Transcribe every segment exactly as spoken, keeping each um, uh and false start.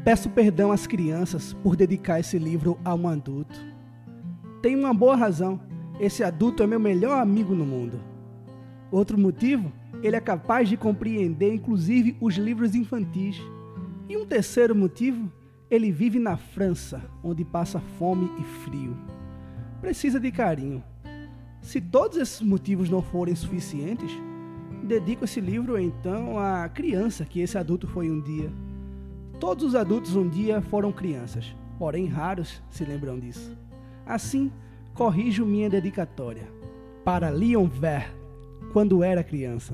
Peço perdão às crianças por dedicar esse livro a um adulto. Tem uma boa razão, esse adulto é meu melhor amigo no mundo. Outro motivo, ele é capaz de compreender inclusive os livros infantis. E um terceiro motivo, ele vive na França, onde passa fome e frio. Precisa de carinho. Se todos esses motivos não forem suficientes, dedico esse livro então à criança que esse adulto foi um dia. Todos os adultos um dia foram crianças, porém raros se lembram disso. Assim, corrijo minha dedicatória. Para Leon Ver, quando era criança.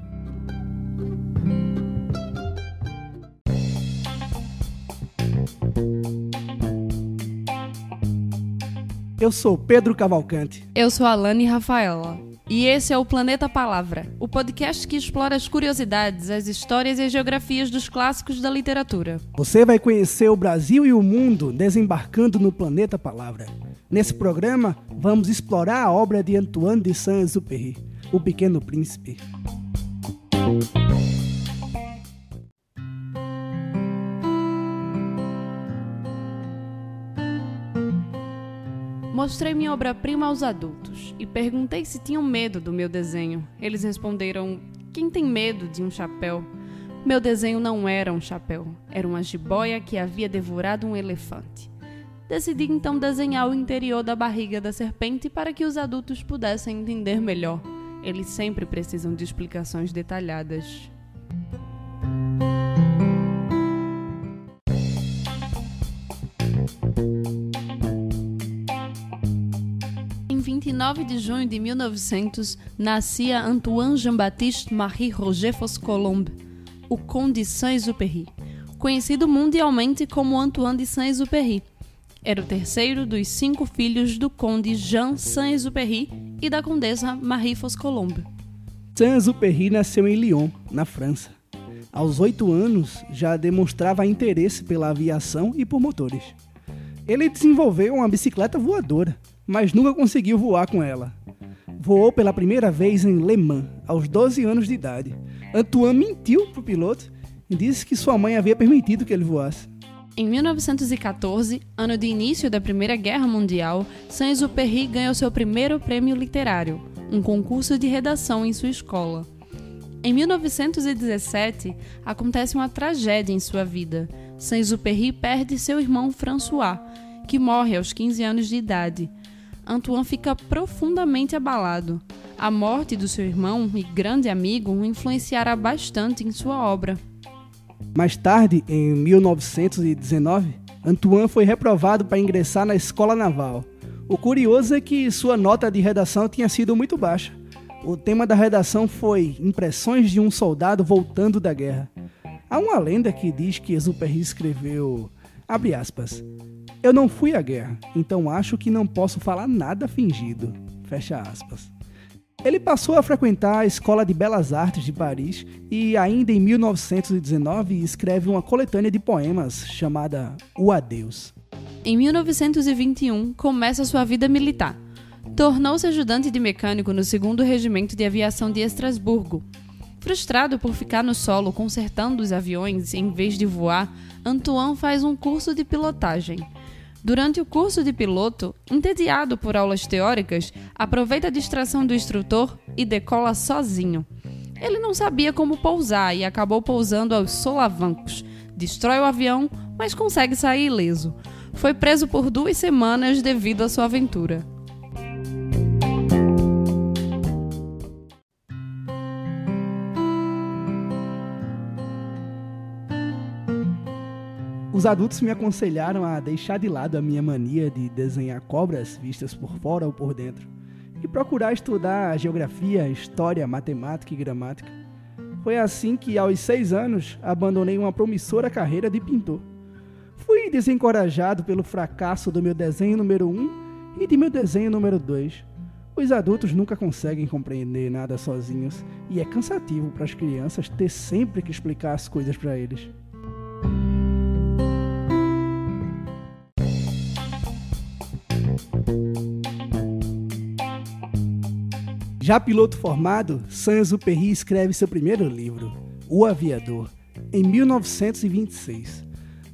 Eu sou Pedro Cavalcante. Eu sou Alane Rafaela. E esse é o Planeta Palavra, o podcast que explora as curiosidades, as histórias e as geografias dos clássicos da literatura. Você vai conhecer o Brasil e o mundo desembarcando no Planeta Palavra. Nesse programa, vamos explorar a obra de Antoine de Saint-Exupéry, O Pequeno Príncipe. Mostrei minha obra-prima aos adultos e perguntei se tinham medo do meu desenho. Eles responderam: quem tem medo de um chapéu? Meu desenho não era um chapéu, era uma jiboia que havia devorado um elefante. Decidi então desenhar o interior da barriga da serpente para que os adultos pudessem entender melhor. Eles sempre precisam de explicações detalhadas. Em vinte e nove de junho de mil e novecentos, nascia Antoine Jean-Baptiste Marie Roger Foscolombe, o Conde de Saint-Exupéry, conhecido mundialmente como Antoine de Saint-Exupéry. Era o terceiro dos cinco filhos do Conde Jean Saint-Exupéry e da Condessa Marie Foscolombe. Saint-Exupéry nasceu em Lyon, na França. Aos oito anos, já demonstrava interesse pela aviação e por motores. Ele desenvolveu uma bicicleta voadora, mas nunca conseguiu voar com ela. Voou pela primeira vez em Le Mans, aos doze anos de idade. Antoine mentiu para o piloto e disse que sua mãe havia permitido que ele voasse. Em mil novecentos e catorze, ano de início da Primeira Guerra Mundial, Saint-Exupéry ganhou seu primeiro prêmio literário, um concurso de redação em sua escola. Em mil novecentos e dezessete, acontece uma tragédia em sua vida. Saint-Exupéry perde seu irmão François, que morre aos quinze anos de idade. Antoine fica profundamente abalado. A morte do seu irmão e grande amigo o influenciará bastante em sua obra. Mais tarde, em mil novecentos e dezenove, Antoine foi reprovado para ingressar na escola naval. O curioso é que sua nota de redação tinha sido muito baixa. O tema da redação foi Impressões de um soldado voltando da guerra. Há uma lenda que diz que Exupéry escreveu, abre aspas, eu não fui à guerra, então acho que não posso falar nada fingido, fecha aspas. Ele passou a frequentar a Escola de Belas Artes de Paris e ainda em mil novecentos e dezenove escreve uma coletânea de poemas chamada O Adeus. Em mil novecentos e vinte e um, começa sua vida militar. Tornou-se ajudante de mecânico no segundo Regimento de Aviação de Estrasburgo. Frustrado por ficar no solo consertando os aviões em vez de voar, Antoine faz um curso de pilotagem. Durante o curso de piloto, entediado por aulas teóricas, aproveita a distração do instrutor e decola sozinho. Ele não sabia como pousar e acabou pousando aos solavancos. Destrói o avião, mas consegue sair ileso. Foi preso por duas semanas devido à sua aventura. Os adultos me aconselharam a deixar de lado a minha mania de desenhar cobras vistas por fora ou por dentro e procurar estudar geografia, história, matemática e gramática. Foi assim que, aos seis anos, abandonei uma promissora carreira de pintor. Fui desencorajado pelo fracasso do meu desenho número um e de meu desenho número dois. Os adultos nunca conseguem compreender nada sozinhos e é cansativo para as crianças ter sempre que explicar as coisas para eles. Já piloto formado, Saint-Exupéry escreve seu primeiro livro, O Aviador, em mil novecentos e vinte e seis.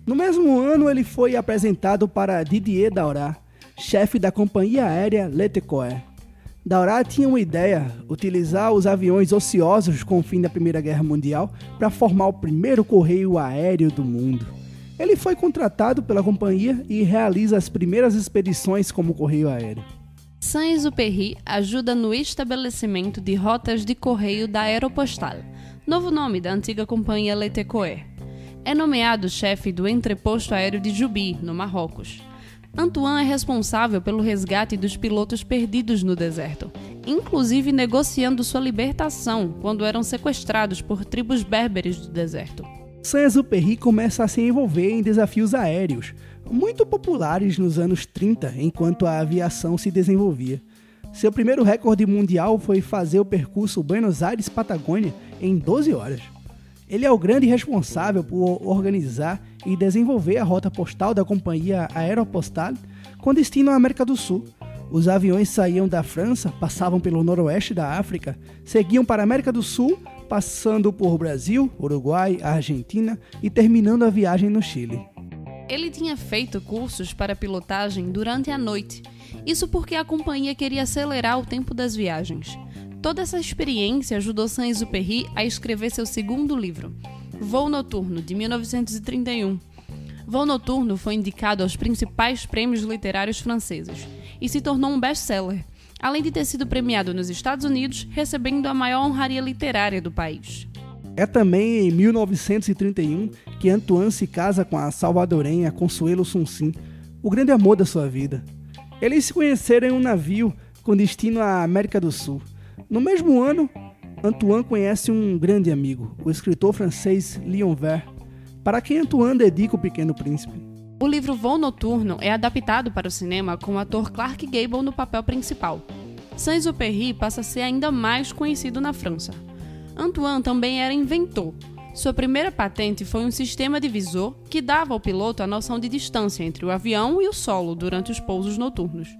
No mesmo ano, ele foi apresentado para Didier Daorat, chefe da companhia aérea Letecoer. Daorat tinha uma ideia, utilizar os aviões ociosos com o fim da Primeira Guerra Mundial para formar o primeiro correio aéreo do mundo. Ele foi contratado pela companhia e realiza as primeiras expedições como correio aéreo. Saint-Exupéry ajuda no estabelecimento de rotas de correio da Aeropostal, novo nome da antiga companhia Letecoer. É nomeado chefe do entreposto aéreo de Juby, no Marrocos. Antoine é responsável pelo resgate dos pilotos perdidos no deserto, inclusive negociando sua libertação quando eram sequestrados por tribos berberes do deserto. Saint-Exupéry começa a se envolver em desafios aéreos, muito populares nos anos trinta, enquanto a aviação se desenvolvia. Seu primeiro recorde mundial foi fazer o percurso Buenos Aires-Patagônia em doze horas. Ele é o grande responsável por organizar e desenvolver a rota postal da companhia Aeropostal com destino à América do Sul. Os aviões saíam da França, passavam pelo noroeste da África, seguiam para a América do Sul, passando por Brasil, Uruguai, Argentina e terminando a viagem no Chile. Ele tinha feito cursos para pilotagem durante a noite, isso porque a companhia queria acelerar o tempo das viagens. Toda essa experiência ajudou Saint-Exupéry a escrever seu segundo livro, Voo Noturno, de mil novecentos e trinta e um. Voo Noturno foi indicado aos principais prêmios literários franceses e se tornou um best-seller, além de ter sido premiado nos Estados Unidos, recebendo a maior honraria literária do país. É também em mil novecentos e trinta e um que Antoine se casa com a salvadorenha Consuelo Sunsin, o grande amor da sua vida. Eles se conheceram em um navio com destino à América do Sul. No mesmo ano, Antoine conhece um grande amigo, o escritor francês Léon Vert, para quem Antoine dedica O Pequeno Príncipe. O livro Voo Noturno é adaptado para o cinema com o ator Clark Gable no papel principal. Saint-Exupéry passa a ser ainda mais conhecido na França. Antoine também era inventor. Sua primeira patente foi um sistema de visor que dava ao piloto a noção de distância entre o avião e o solo durante os pousos noturnos.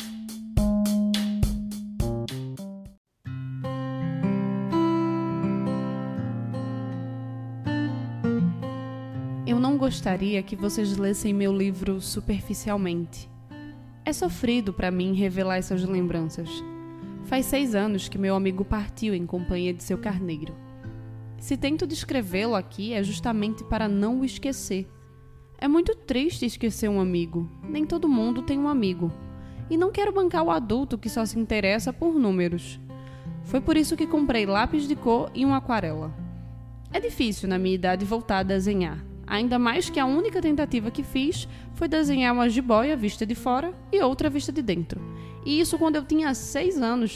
Eu não gostaria que vocês lessem meu livro superficialmente. É sofrido para mim revelar essas lembranças. Faz seis anos que meu amigo partiu em companhia de seu carneiro. Se tento descrevê-lo aqui é justamente para não o esquecer. É muito triste esquecer um amigo. Nem todo mundo tem um amigo. E não quero bancar o adulto que só se interessa por números. Foi por isso que comprei lápis de cor e uma aquarela. É difícil na minha idade voltar a desenhar. Ainda mais que a única tentativa que fiz foi desenhar uma jiboia vista de fora e outra vista de dentro. E isso quando eu tinha seis anos.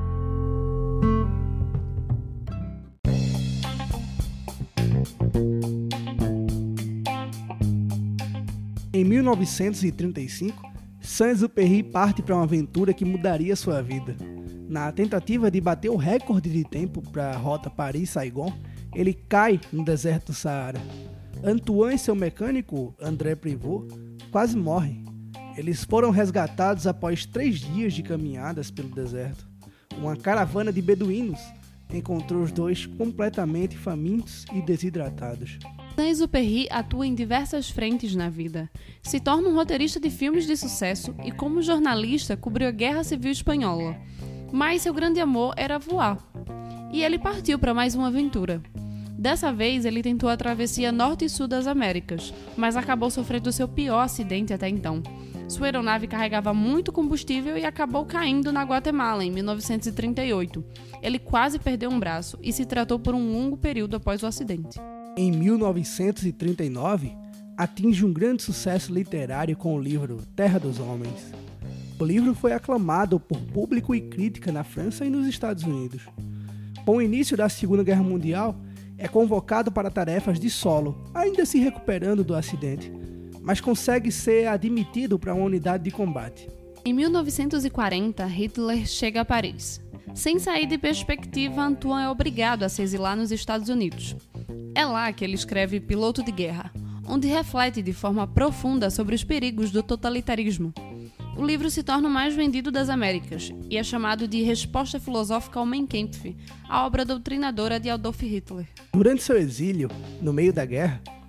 Em mil novecentos e trinta e cinco, Saint-Exupéry parte para uma aventura que mudaria sua vida. Na tentativa de bater o recorde de tempo para a rota Paris-Saigon, ele cai no deserto do Saara. Antoine e seu mecânico, André Prévost, quase morrem. Eles foram resgatados após três dias de caminhadas pelo deserto. Uma caravana de beduínos encontrou os dois completamente famintos e desidratados. Saint-Exupéry atua em diversas frentes na vida. Se torna um roteirista de filmes de sucesso e, como jornalista, cobriu a Guerra Civil Espanhola. Mas seu grande amor era voar. E ele partiu para mais uma aventura. Dessa vez, ele tentou a travessia norte e sul das Américas, mas acabou sofrendo seu pior acidente até então. Sua aeronave carregava muito combustível e acabou caindo na Guatemala, em mil novecentos e trinta e oito. Ele quase perdeu um braço e se tratou por um longo período após o acidente. Em mil novecentos e trinta e nove, atinge um grande sucesso literário com o livro Terra dos Homens. O livro foi aclamado por público e crítica na França e nos Estados Unidos. Com o início da Segunda Guerra Mundial, é convocado para tarefas de solo, ainda se recuperando do acidente, mas consegue ser admitido para uma unidade de combate. Em mil novecentos e quarenta, Hitler chega a Paris. Sem sair de perspectiva, Antoine é obrigado a se exilar nos Estados Unidos. É lá que ele escreve Piloto de Guerra, onde reflete de forma profunda sobre os perigos do totalitarismo. O livro se torna o mais vendido das Américas e é chamado de Resposta Filosófica ao Mein Kampf, a obra doutrinadora de Adolf Hitler. Durante seu exílio, no meio da guerra,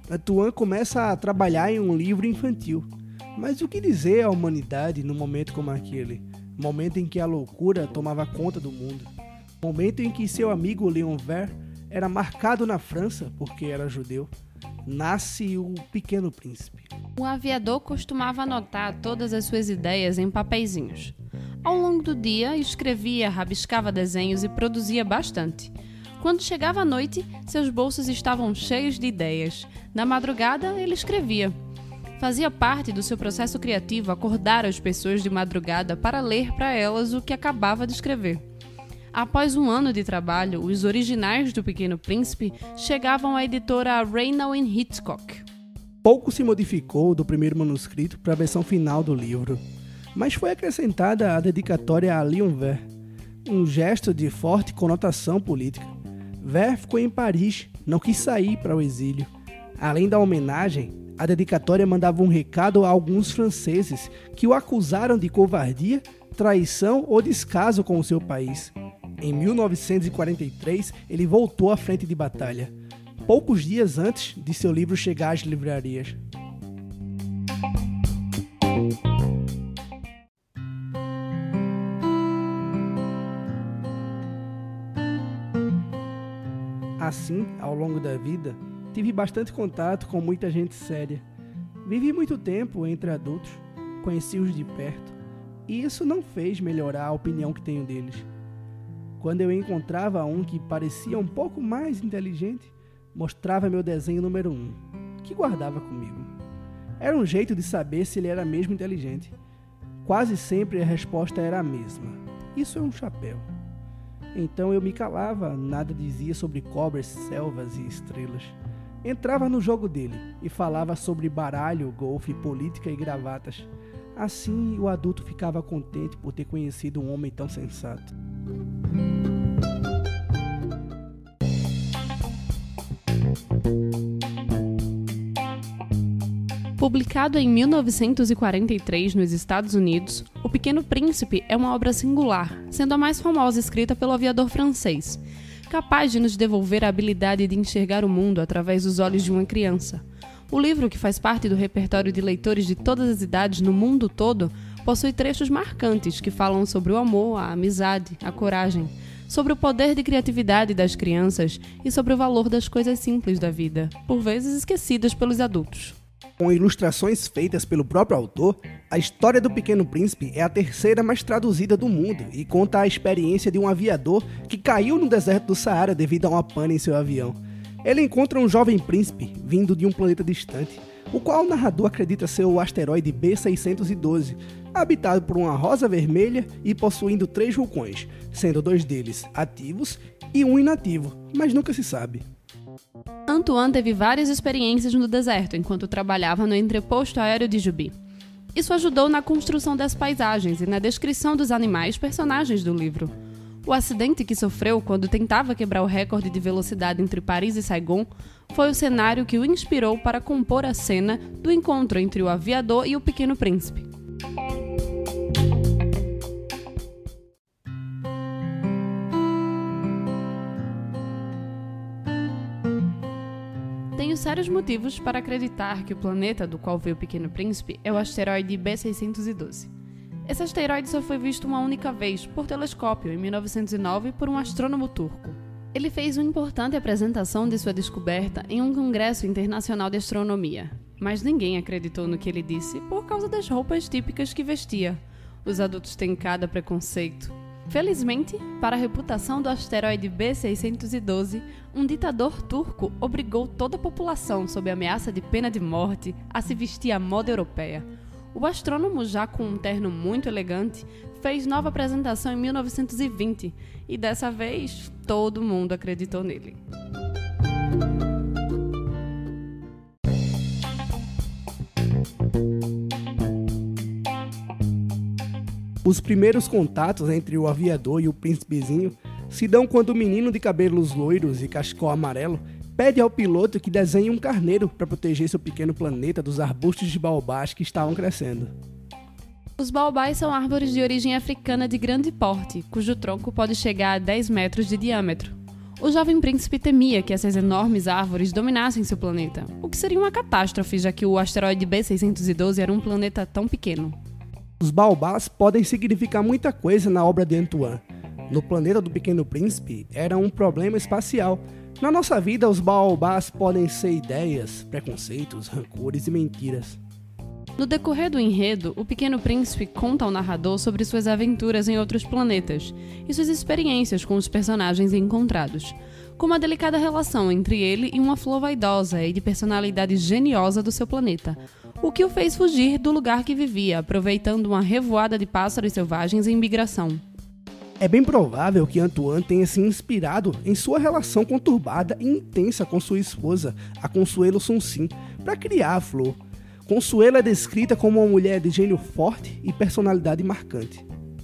Antoine começa a trabalhar em um livro infantil. Mas o que dizer à humanidade num momento como aquele? Momento em que a loucura tomava conta do mundo. Momento em que seu amigo Léon Vert era marcado na França porque era judeu. Nasce o Pequeno Príncipe. O aviador costumava anotar todas as suas ideias em papeizinhos. Ao longo do dia, escrevia, rabiscava desenhos e produzia bastante. Quando chegava a noite, seus bolsos estavam cheios de ideias. Na madrugada, ele escrevia. Fazia parte do seu processo criativo acordar as pessoas de madrugada para ler para elas o que acabava de escrever. Após um ano de trabalho, os originais do Pequeno Príncipe chegavam à editora Raynal and Hitchcock. Pouco se modificou do primeiro manuscrito para a versão final do livro, mas foi acrescentada a dedicatória a Léon Vert, um gesto de forte conotação política. Vert ficou em Paris, não quis sair para o exílio. Além da homenagem, a dedicatória mandava um recado a alguns franceses que o acusaram de covardia, traição ou descaso com o seu país. Em mil novecentos e quarenta e três, ele voltou à frente de batalha, poucos dias antes de seu livro chegar às livrarias. Assim, ao longo da vida, tive bastante contato com muita gente séria. Vivi muito tempo entre adultos, conheci-os de perto, e isso não fez melhorar a opinião que tenho deles. Quando eu encontrava um que parecia um pouco mais inteligente, mostrava meu desenho número um, que guardava comigo. Era um jeito de saber se ele era mesmo inteligente. Quase sempre a resposta era a mesma. Isso é um chapéu. Então eu me calava, nada dizia sobre cobras, selvas e estrelas. Entrava no jogo dele e falava sobre baralho, golfe, política e gravatas. Assim, o adulto ficava contente por ter conhecido um homem tão sensato. Publicado em mil novecentos e quarenta e três nos Estados Unidos, O Pequeno Príncipe é uma obra singular, sendo a mais famosa escrita pelo aviador francês, capaz de nos devolver a habilidade de enxergar o mundo através dos olhos de uma criança. O livro, que faz parte do repertório de leitores de todas as idades no mundo todo, possui trechos marcantes que falam sobre o amor, a amizade, a coragem, sobre o poder de criatividade das crianças e sobre o valor das coisas simples da vida, por vezes esquecidas pelos adultos. Com ilustrações feitas pelo próprio autor, a história do Pequeno Príncipe é a terceira mais traduzida do mundo e conta a experiência de um aviador que caiu no deserto do Saara devido a uma pane em seu avião. Ele encontra um jovem príncipe vindo de um planeta distante, o qual o narrador acredita ser o asteroide B seiscentos e doze, habitado por uma rosa vermelha e possuindo três vulcões, sendo dois deles ativos e um inativo, mas nunca se sabe. Antoine teve várias experiências no deserto enquanto trabalhava no entreposto aéreo de Juby. Isso ajudou na construção das paisagens e na descrição dos animais personagens do livro. O acidente que sofreu quando tentava quebrar o recorde de velocidade entre Paris e Saigon foi o cenário que o inspirou para compor a cena do encontro entre o aviador e o Pequeno Príncipe. Tenho sérios motivos para acreditar que o planeta do qual veio o Pequeno Príncipe é o asteroide B seiscentos e doze. Esse asteroide só foi visto uma única vez, por telescópio, em mil novecentos e nove, por um astrônomo turco. Ele fez uma importante apresentação de sua descoberta em um congresso internacional de astronomia, mas ninguém acreditou no que ele disse por causa das roupas típicas que vestia. Os adultos têm cada preconceito. Felizmente, para a reputação do asteroide B seiscentos e doze, um ditador turco obrigou toda a população, sob ameaça de pena de morte, a se vestir à moda europeia. O astrônomo, já com um terno muito elegante, fez nova apresentação em mil novecentos e vinte e dessa vez todo mundo acreditou nele. Os primeiros contatos entre o aviador e o príncipezinho se dão quando o menino de cabelos loiros e cachecol amarelo pede ao piloto que desenhe um carneiro para proteger seu pequeno planeta dos arbustos de baobás que estavam crescendo. Os baobás são árvores de origem africana de grande porte, cujo tronco pode chegar a dez metros de diâmetro. O jovem príncipe temia que essas enormes árvores dominassem seu planeta, o que seria uma catástrofe, já que o asteroide B seiscentos e doze era um planeta tão pequeno. Os baobás podem significar muita coisa na obra de Antoine. No planeta do Pequeno Príncipe, era um problema espacial. Na nossa vida, os baobás podem ser ideias, preconceitos, rancores e mentiras. No decorrer do enredo, o Pequeno Príncipe conta ao narrador sobre suas aventuras em outros planetas e suas experiências com os personagens encontrados, como a delicada relação entre ele e uma flor vaidosa e de personalidade geniosa do seu planeta, o que o fez fugir do lugar que vivia, aproveitando uma revoada de pássaros selvagens em migração. É bem provável que Antoine tenha se inspirado em sua relação conturbada e intensa com sua esposa, a Consuelo Sunsin, para criar a flor. Consuelo é descrita como uma mulher de gênio forte e personalidade marcante.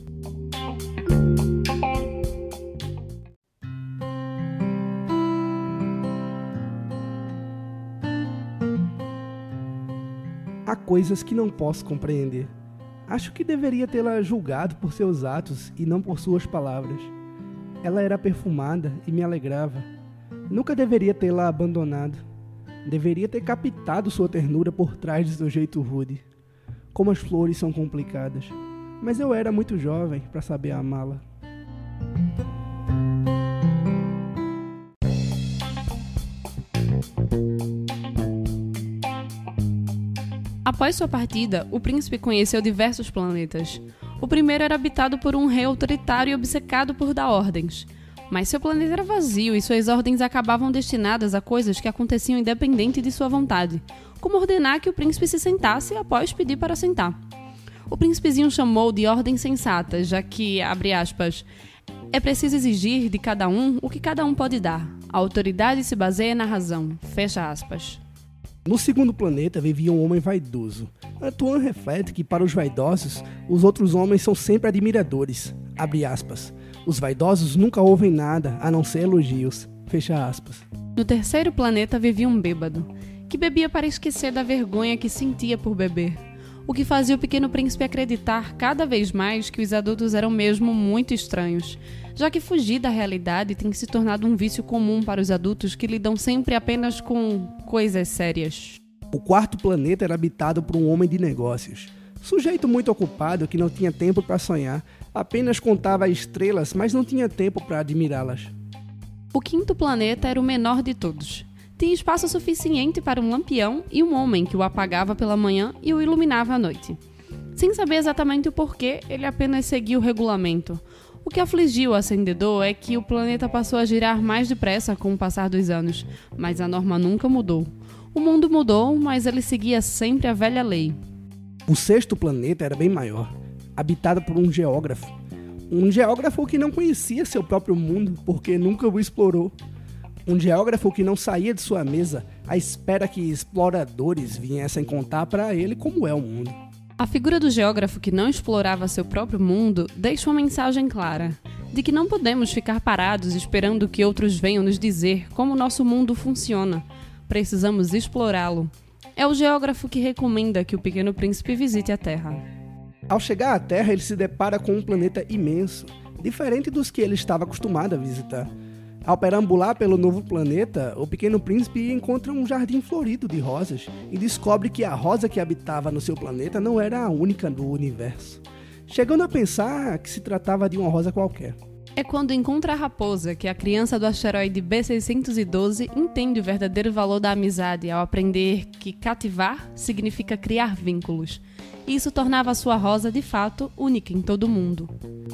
Há coisas que não posso compreender. Acho que deveria tê-la julgado por seus atos e não por suas palavras. Ela era perfumada e me alegrava. Nunca deveria tê-la abandonado. Deveria ter captado sua ternura por trás de seu jeito rude. Como as flores são complicadas. Mas eu era muito jovem para saber amá-la. Após sua partida, o príncipe conheceu diversos planetas. O primeiro era habitado por um rei autoritário e obcecado por dar ordens. Mas seu planeta era vazio e suas ordens acabavam destinadas a coisas que aconteciam independente de sua vontade, como ordenar que o príncipe se sentasse após pedir para sentar. O príncipezinho chamou de ordem sensata, já que, abre aspas, é preciso exigir de cada um o que cada um pode dar. A autoridade se baseia na razão. Fecha aspas. No segundo planeta vivia um homem vaidoso. Antoine reflete que para os vaidosos, os outros homens são sempre admiradores. Abre aspas. Os vaidosos nunca ouvem nada, a não ser elogios. Fecha aspas. No terceiro planeta vivia um bêbado, que bebia para esquecer da vergonha que sentia por beber, o que fazia o Pequeno Príncipe acreditar cada vez mais que os adultos eram mesmo muito estranhos, já que fugir da realidade tem se tornado um vício comum para os adultos que lidam sempre apenas com coisas sérias. O quarto planeta era habitado por um homem de negócios. Sujeito muito ocupado que não tinha tempo para sonhar, apenas contava estrelas, mas não tinha tempo para admirá-las. O quinto planeta era o menor de todos. Tinha espaço suficiente para um lampião e um homem que o apagava pela manhã e o iluminava à noite. Sem saber exatamente o porquê, ele apenas seguia o regulamento. O que afligiu o acendedor é que o planeta passou a girar mais depressa com o passar dos anos, mas a norma nunca mudou. O mundo mudou, mas ele seguia sempre a velha lei. O sexto planeta era bem maior, habitado por um geógrafo. Um geógrafo que não conhecia seu próprio mundo, porque nunca o explorou. Um geógrafo que não saía de sua mesa à espera que exploradores viessem contar para ele como é o mundo. A figura do geógrafo que não explorava seu próprio mundo deixa uma mensagem clara, de que não podemos ficar parados esperando que outros venham nos dizer como o nosso mundo funciona. Precisamos explorá-lo. É o geógrafo que recomenda que o Pequeno Príncipe visite a Terra. Ao chegar à Terra, ele se depara com um planeta imenso, diferente dos que ele estava acostumado a visitar. Ao perambular pelo novo planeta, o Pequeno Príncipe encontra um jardim florido de rosas e descobre que a rosa que habitava no seu planeta não era a única do universo, chegando a pensar que se tratava de uma rosa qualquer. É quando encontra a raposa que a criança do asteroide B seiscentos e doze entende o verdadeiro valor da amizade ao aprender que cativar significa criar vínculos. E isso tornava a sua rosa, de fato, única em todo o mundo.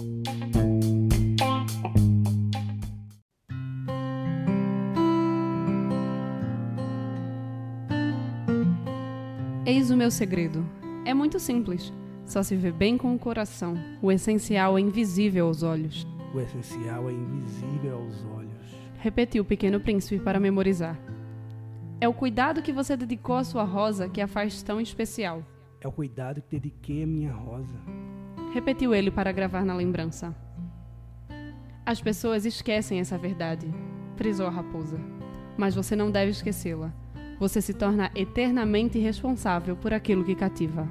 Eis o meu segredo. É muito simples. Só se vê bem com o coração. O essencial é invisível aos olhos. O essencial é invisível aos olhos. Repetiu o Pequeno Príncipe para memorizar. É o cuidado que você dedicou à sua rosa que a faz tão especial. É o cuidado que dediquei à minha rosa. Repetiu ele para gravar na lembrança. As pessoas esquecem essa verdade, frisou a raposa. Mas você não deve esquecê-la. Você se torna eternamente responsável por aquilo que cativa.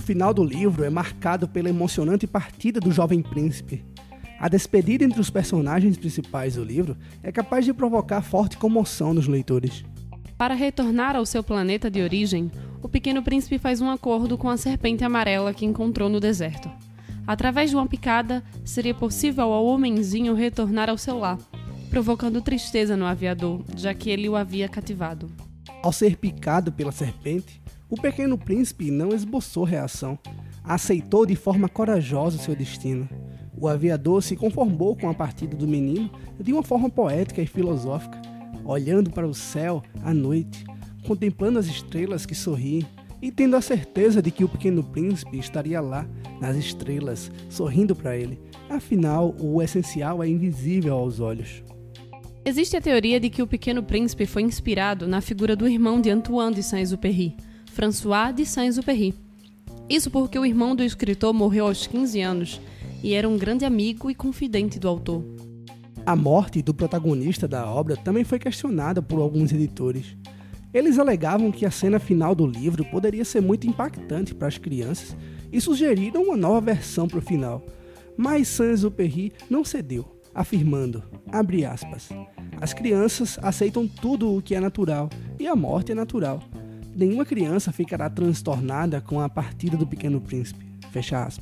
final do livro é marcado pela emocionante partida do jovem príncipe. A despedida entre os personagens principais do livro é capaz de provocar forte comoção nos leitores. Para retornar ao seu planeta de origem, o Pequeno Príncipe faz um acordo com a serpente amarela que encontrou no deserto. Através de uma picada, seria possível ao homenzinho retornar ao seu lar, provocando tristeza no aviador, já que ele o havia cativado. Ao ser picado pela serpente, o Pequeno Príncipe não esboçou reação, aceitou de forma corajosa seu destino. O aviador se conformou com a partida do menino de uma forma poética e filosófica, olhando para o céu à noite, contemplando as estrelas que sorriem e tendo a certeza de que o Pequeno Príncipe estaria lá, nas estrelas, sorrindo para ele. Afinal, o essencial é invisível aos olhos. Existe a teoria de que o Pequeno Príncipe foi inspirado na figura do irmão de Antoine de Saint-Exupéry, François de Saint-Exupéry. Isso porque o irmão do escritor morreu aos quinze anos e era um grande amigo e confidente do autor. A morte do protagonista da obra também foi questionada por alguns editores. Eles alegavam que a cena final do livro poderia ser muito impactante para as crianças e sugeriram uma nova versão para o final. Mas Saint-Exupéry não cedeu, afirmando, abre aspas, as crianças aceitam tudo o que é natural e a morte é natural. Nenhuma criança ficará transtornada com a partida do Pequeno Príncipe. Fecha aspas.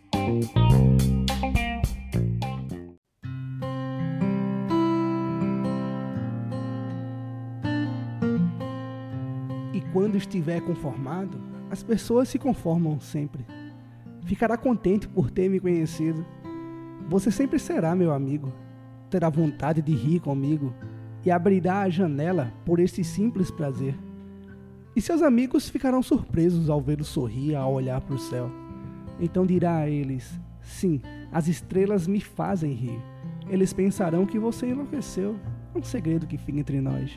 E quando estiver conformado, as pessoas se conformam sempre. Ficará contente por ter me conhecido. Você sempre será meu amigo. Terá vontade de rir comigo e abrirá a janela por esse simples prazer. E seus amigos ficarão surpresos ao vê-lo sorrir ao olhar para o céu. Então dirá a eles, sim, as estrelas me fazem rir. Eles pensarão que você enlouqueceu. É um segredo que fica entre nós.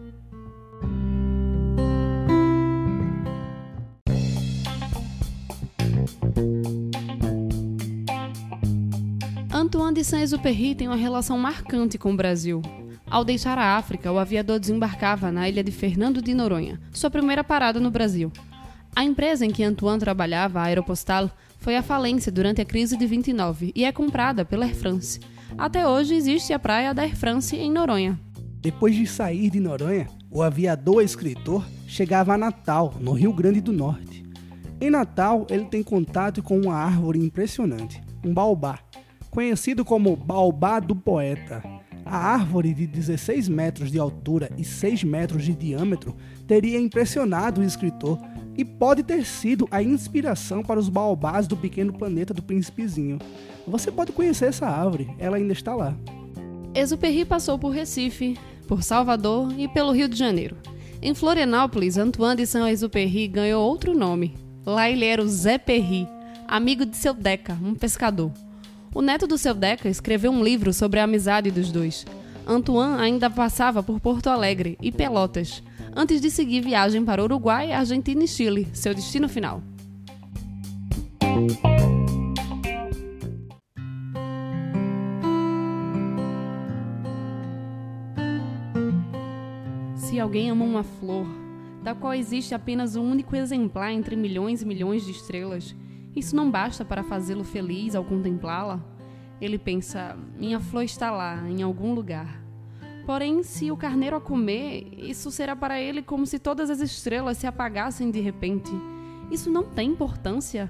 Antoine de Saint-Exupéry tem uma relação marcante com o Brasil. Ao deixar a África, o aviador desembarcava na ilha de Fernando de Noronha, sua primeira parada no Brasil. A empresa em que Antoine trabalhava, a Aeropostal, foi à falência durante a crise de vinte e nove e é comprada pela Air France. Até hoje existe a praia da Air France em Noronha. Depois de sair de Noronha, o aviador escritor chegava a Natal, no Rio Grande do Norte. Em Natal, ele tem contato com uma árvore impressionante, um baobá, conhecido como baobá do poeta. A árvore de dezesseis metros de altura e seis metros de diâmetro teria impressionado o escritor e pode ter sido a inspiração para os baobás do pequeno planeta do Príncipezinho. Você pode conhecer essa árvore, ela ainda está lá. Exupéry passou por Recife, por Salvador e pelo Rio de Janeiro. Em Florianópolis, Antoine de Saint-Exupéry ganhou outro nome. Lá ele era o Zé Perry, amigo de seu Deca, um pescador. O neto do seu Deca escreveu um livro sobre a amizade dos dois. Antoine ainda passava por Porto Alegre e Pelotas, antes de seguir viagem para Uruguai, Argentina e Chile, seu destino final. Se alguém ama uma flor, da qual existe apenas um único exemplar entre milhões e milhões de estrelas, isso não basta para fazê-lo feliz ao contemplá-la? Ele pensa, minha flor está lá, em algum lugar. Porém, se o carneiro a comer, isso será para ele como se todas as estrelas se apagassem de repente. Isso não tem importância?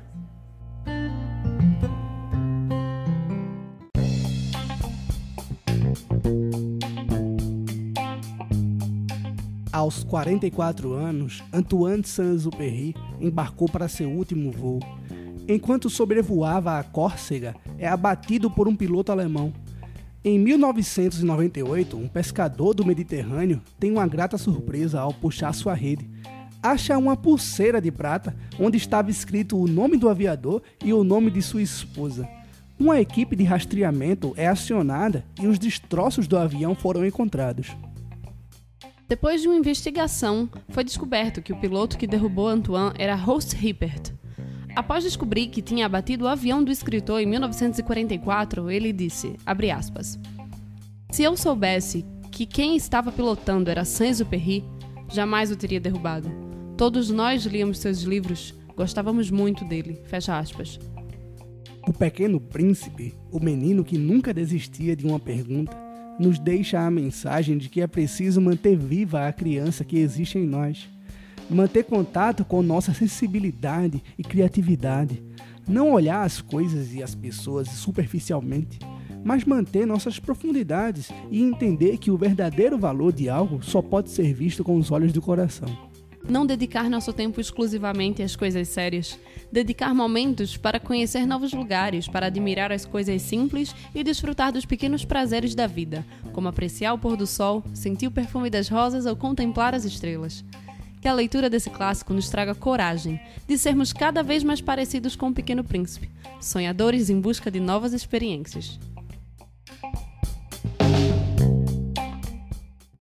Aos quarenta e quatro anos, Antoine de Saint-Exupéry embarcou para seu último voo. Enquanto sobrevoava a Córcega, é abatido por um piloto alemão. Em mil novecentos e noventa e oito, um pescador do Mediterrâneo tem uma grata surpresa ao puxar sua rede. Acha uma pulseira de prata onde estava escrito o nome do aviador e o nome de sua esposa. Uma equipe de rastreamento é acionada e os destroços do avião foram encontrados. Depois de uma investigação, foi descoberto que o piloto que derrubou Antoine era Horst Hippert. Após descobrir que tinha abatido o avião do escritor em mil novecentos e quarenta e quatro, ele disse, abre aspas, se eu soubesse que quem estava pilotando era Saint-Exupéry, jamais o teria derrubado. Todos nós líamos seus livros, Gostávamos muito dele. Fecha aspas. O Pequeno Príncipe, o menino que nunca desistia de uma pergunta, nos deixa a mensagem de que é preciso manter viva a criança que existe em nós. Manter contato com nossa sensibilidade e criatividade. Não olhar as coisas e as pessoas superficialmente, mas manter nossas profundidades e entender que o verdadeiro valor de algo só pode ser visto com os olhos do coração. Não dedicar nosso tempo exclusivamente às coisas sérias. Dedicar momentos para conhecer novos lugares, para admirar as coisas simples e desfrutar dos pequenos prazeres da vida, como apreciar o pôr do sol, sentir o perfume das rosas ou contemplar as estrelas. Que a leitura desse clássico nos traga coragem de sermos cada vez mais parecidos com o Pequeno Príncipe, sonhadores em busca de novas experiências.